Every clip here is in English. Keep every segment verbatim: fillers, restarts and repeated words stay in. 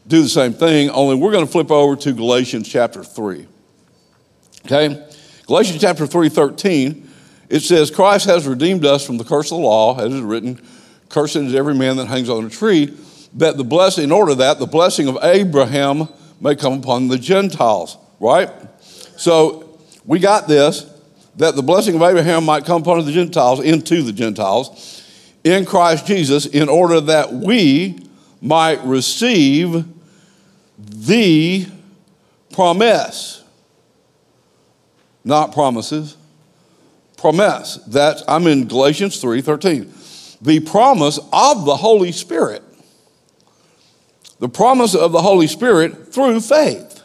do the same thing, only we're going to flip over to Galatians chapter three. Okay? Galatians chapter three, thirteen, it says, Christ has redeemed us from the curse of the law, as is written, cursed is every man that hangs on a tree, that the blessing, in order that the blessing of Abraham may come upon the Gentiles, right? So we got this, that the blessing of Abraham might come upon the Gentiles, into the Gentiles, in Christ Jesus, in order that we might receive the promise. Not promises, promise. That's, I'm in Galatians three thirteen. The promise of the Holy Spirit. The promise of the Holy Spirit through faith.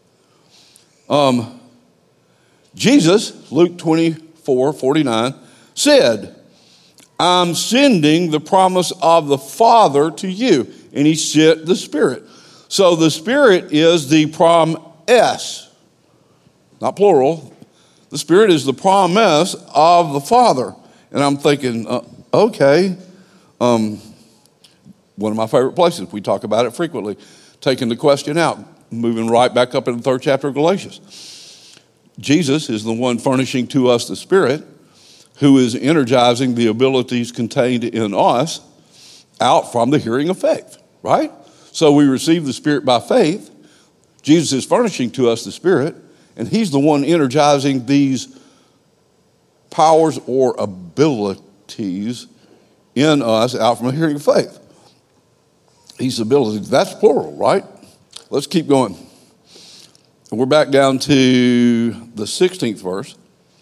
Um, Jesus, Luke twenty-four forty-nine, said, I'm sending the promise of the Father to you. And he sent the Spirit. So the Spirit is the promise, not plural. The Spirit is the promise of the Father. And I'm thinking, uh, okay, um, one of my favorite places. We talk about it frequently. Taking the question out, moving right back up in the third chapter of Galatians. Jesus is the one furnishing to us the Spirit, who is energizing the abilities contained in us out from the hearing of faith, right? So we receive the Spirit by faith. Jesus is furnishing to us the Spirit, and he's the one energizing these powers or abilities in us out from the hearing of faith. These abilities, that's plural, right? Let's keep going. We're back down to the sixteenth verse.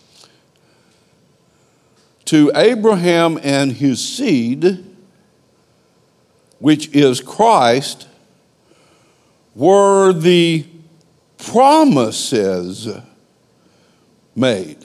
To Abraham and his seed, which is Christ, were the promises made.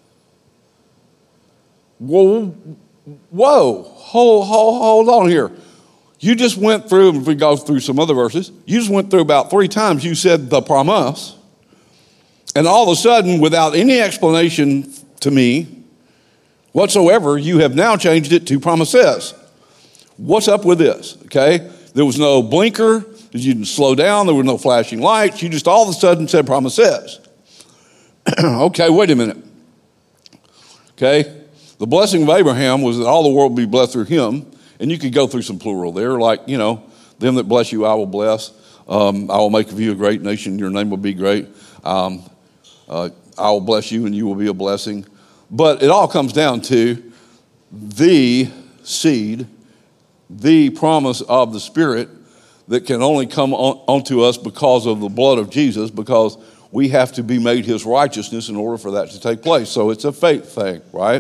Whoa, whoa, hold, hold, hold on here. You just went through, and if we go through some other verses, you just went through about three times, you said the promise, and all of a sudden, without any explanation to me whatsoever, you have now changed it to promises. What's up with this, okay? There was no blinker, you didn't slow down, there were no flashing lights, you just all of a sudden said promises. Okay, wait a minute. Okay, the blessing of Abraham was that all the world would be blessed through him. And you could go through some plural there, like, you know, them that bless you, I will bless. Um, I will make of you a great nation. Your name will be great. Um, uh, I will bless you and you will be a blessing. But it all comes down to the seed, the promise of the Spirit that can only come on, onto us because of the blood of Jesus, because we have to be made his righteousness in order for that to take place. So it's a faith thing, right?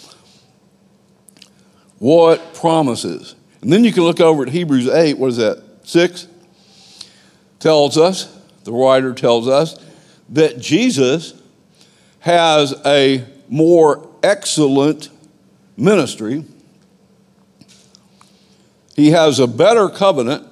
What promises? And then you can look over at Hebrews eight, what is that, six? Tells us, the writer tells us, that Jesus has a more excellent ministry. He has a better covenant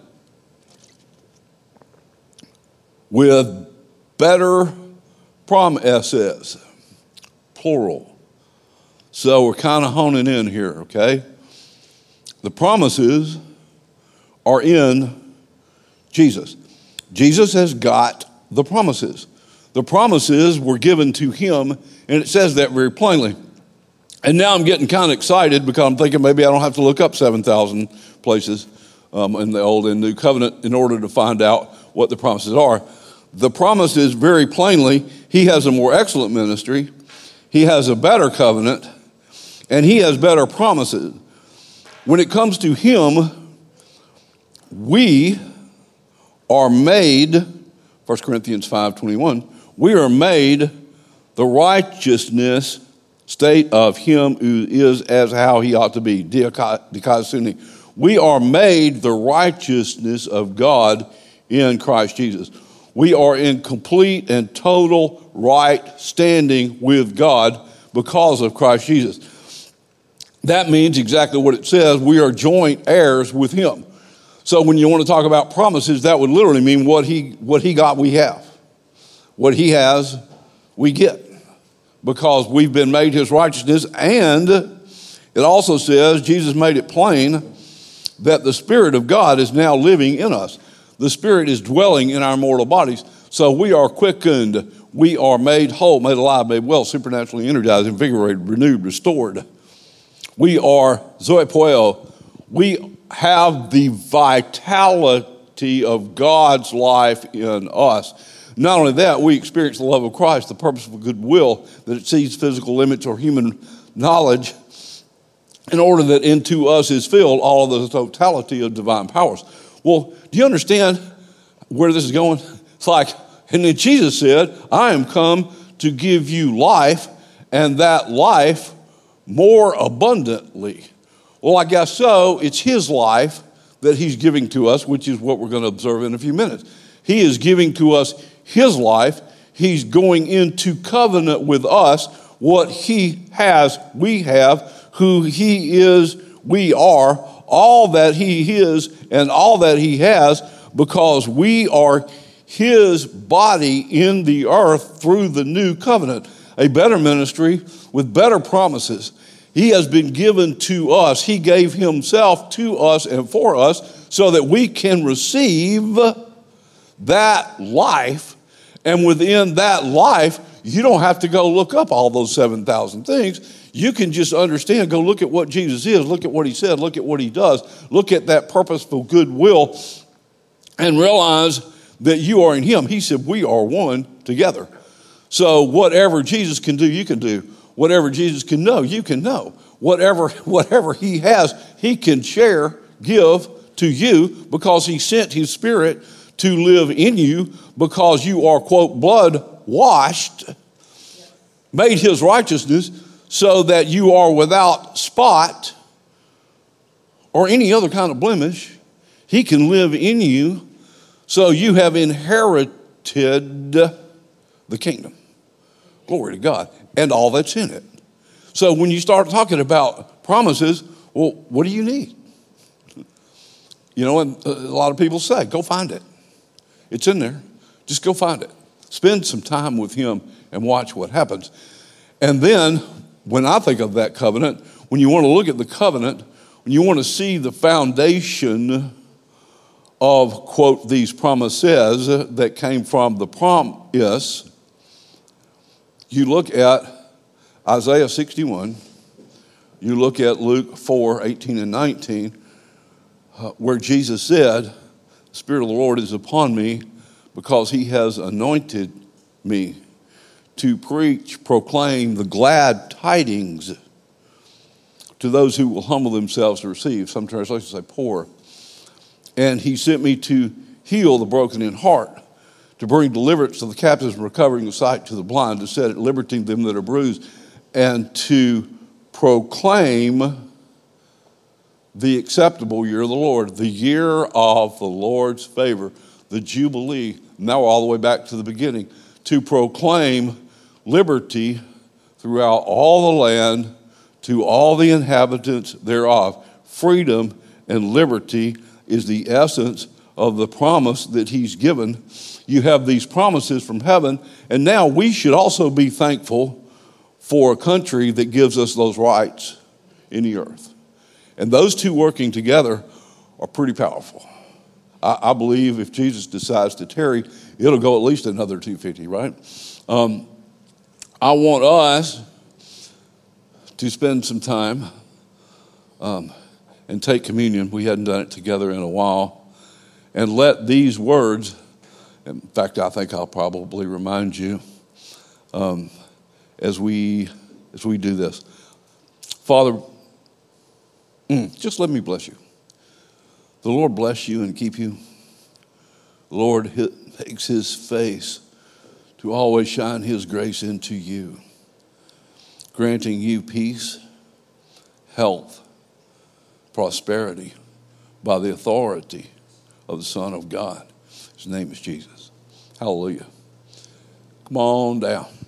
with better promises, plural. So we're kind of honing in here, okay? The promises are in Jesus. Jesus has got the promises. The promises were given to him, and it says that very plainly. And now I'm getting kind of excited because I'm thinking maybe I don't have to look up seven thousand places um, in the Old and New Covenant in order to find out what the promises are. The promises very plainly, he has a more excellent ministry, he has a better covenant, and he has better promises. When it comes to him, we are made, First Corinthians five twenty-one, we are made the righteousness state of him who is as how he ought to be, dikaiosune. We are made the righteousness of God in Christ Jesus. We are in complete and total right standing with God because of Christ Jesus. That means exactly what it says. We are joint heirs with him. So when you want to talk about promises, that would literally mean what he what he got, we have. What he has, we get. Because we've been made his righteousness. And it also says, Jesus made it plain that the Spirit of God is now living in us. the Spirit is dwelling in our mortal bodies. So we are quickened, we are made whole, made alive, made well, supernaturally energized, invigorated, renewed, restored. We are zoe poieo. We have the vitality of God's life in us. Not only that, we experience the love of Christ, the purposeful goodwill that exceeds physical limits or human knowledge, in order that into us is filled all of the totality of divine powers. Well, do you understand where this is going? It's like, and then Jesus said, I am come to give you life, and that life more abundantly. Well, I guess so. It's his life that he's giving to us, which is what we're going to observe in a few minutes. He is giving to us his life. He's going into covenant with us. What he has, we have. Who he is, we are. All that he is and all that he has, because we are his body in the earth through the new covenant. A better ministry with better promises. He has been given to us. He gave himself to us and for us so that we can receive that life. And within that life, you don't have to go look up all those seven thousand things. You can just understand, go look at what Jesus is, look at what he said, look at what he does, look at that purposeful goodwill, and realize that you are in him. He said, we are one together. So whatever Jesus can do, you can do. Whatever Jesus can know, you can know. Whatever, whatever he has, he can share, give to you, because he sent his Spirit to live in you, because you are, quote, blood washed, made his righteousness, so that you are without spot or any other kind of blemish. He can live in you, so you have inherited the kingdom. Glory to God, and all that's in it. So when you start talking about promises, well, what do you need? You know, and a lot of people say, go find it. It's in there. Just go find it. Spend some time with him and watch what happens. And then, when I think of that covenant, when you want to look at the covenant, when you want to see the foundation of, quote, these promises that came from the promise, you look at Isaiah sixty-one, you look at Luke four, eighteen and nineteen, uh, where Jesus said, the Spirit of the Lord is upon me because he has anointed me to preach, proclaim the glad tidings to those who will humble themselves to receive. Some translations say poor. And he sent me to heal the broken in heart, to bring deliverance to the captives and recovering the sight to the blind, to set at liberty them that are bruised, and to proclaim the acceptable year of the Lord, the year of the Lord's favor, the Jubilee. Now we're all the way back to the beginning. To proclaim liberty throughout all the land to all the inhabitants thereof. Freedom and liberty is the essence of the promise that he's given. You have these promises from heaven, and now we should also be thankful for a country that gives us those rights in the earth. And those two working together are pretty powerful. I, I believe if Jesus decides to tarry, it'll go at least another two hundred fifty, right? Um, I want us to spend some time um, and take communion. We hadn't done it together in a while. And let these words, in fact, I think I'll probably remind you um, as we as we do this. Father, mm, just let me bless you. The Lord bless you and keep you. The Lord makes his face to always shine his grace into you, granting you peace, health, prosperity by the authority of the Son of God. His name is Jesus. Hallelujah. Come on down.